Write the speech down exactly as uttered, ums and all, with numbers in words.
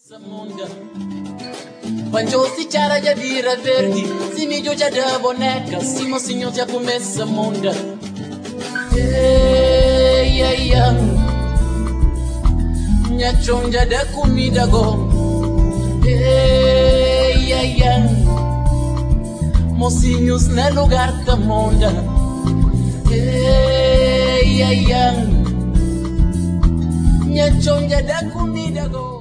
Samunda Panjosi cara já vira verde Se me já da boneca Se mocinho já começa munda Ei, ei, ei Minha chonja da comida go Ei, ei, ei Mocinhos no lugar da munda Ei, ei, ei Minha chonja da comida go